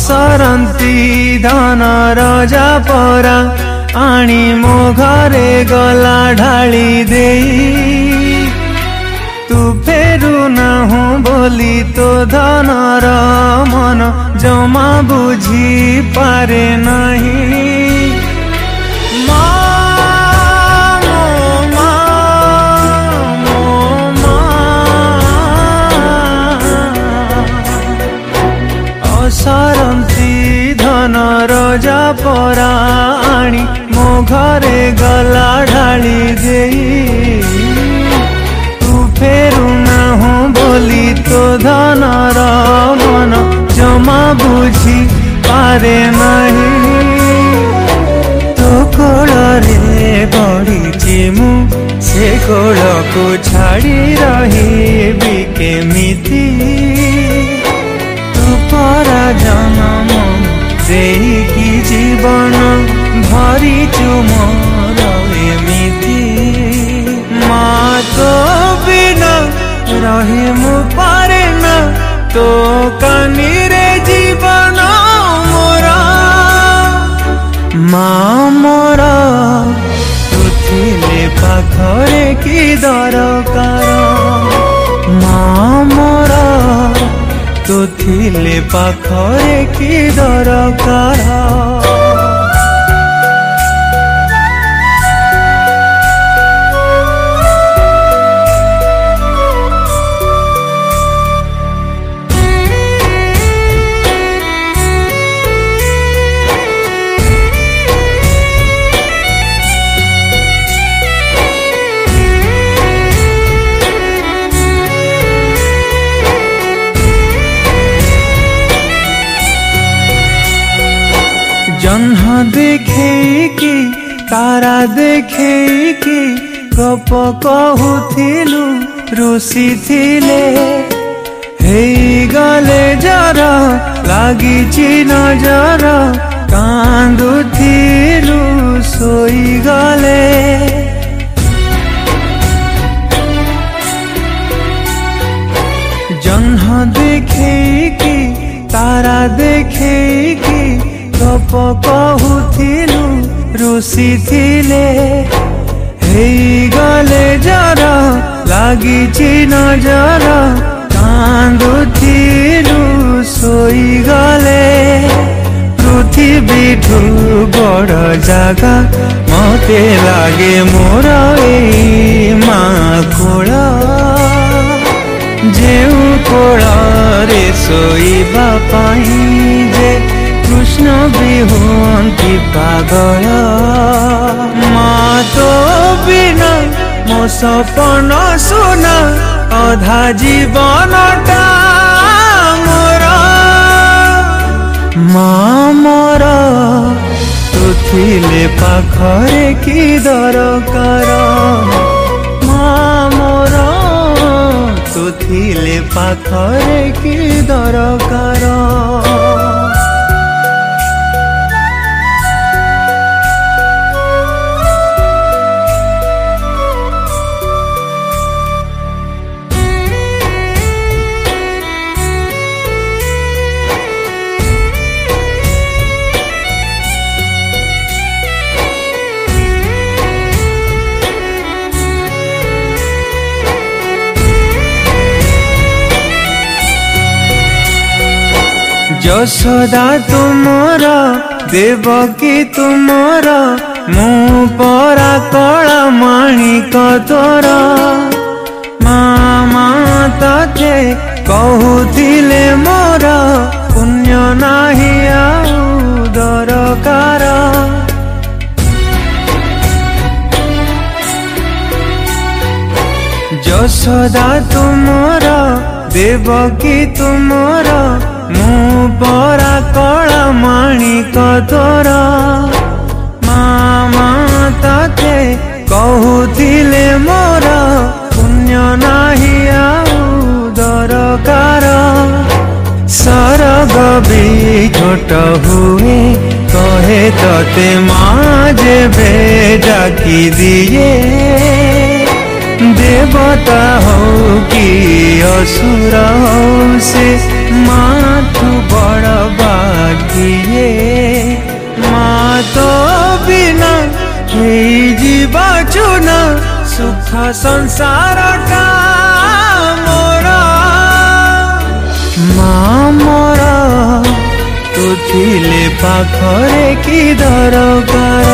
असरंती धन रजा परा आनी मो घरे गला ढाली दे तू फेरू नाहु बोली तो धनर मन जमा बुझी पारे नहीं सरंती धन रजा परा आनी मो घरे गला ढाली दे तू फेरू नाहु बोली तो धनर मन जमा बुझी पारे नहीं तो कोल रे बढ़ी मु से कोल को छाड़ी रही केमिति परा जन्म देकी जीवन भरिचु मोर एमिति माँ तो बिना रही मु पारे न तो कानी रे जीवन मोर माँ मोर तू थिले पाखरे की दरकार माँ मोर तो थिले पाखरे की दरकार जन्ह देखे कि तारा देखे कि गप कहूथिलु रुसी थिले हे गले जर लागिची नजर कांदुथिलु सोई गले जन्ह देखे कि तारा देखे कि गप कहूथिलु रुसी थिले हे गले जर लागिची नजर कांदुथिलु सोई गले पृथ्वीठू बड़ जागा मते लागे मोर ए माँ कोल जेउ कोଳରେ सोईबा पाई जे कृष्ण भी हुअन्ति पागल माँ तो बिना मो सपन सुना अधा जीवनटा मोर माँ मोर तू थिले पाखरे की दरकार माँ मोर तू थिले पाखरे की दरकार यशोदा तुमर देवकी तुमर मु परा कला माणिक तोर मामा तते कहूथिले मोर पुण्य नाही आउ दरकार यशोदा तुमर देवकी तुमर मु परा कला माणिक तोर मामा तते कहूथिले मोर पुण्य नाही आउ दरकार सरग भी छोट हुए कहे तते माँ जेबे डाकी दिए देवता हो कि असुर हो से माथु बड़ बागिए माँ तो बिना जीवा चुना सुख संसार टा मोर माँ मोर तू थिले पाखरे की दरकार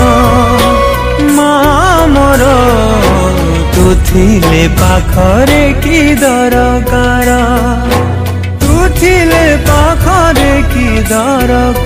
माँ मोर तू थिले पाखरे की दरकार तू थिले पाखरे की दरकार।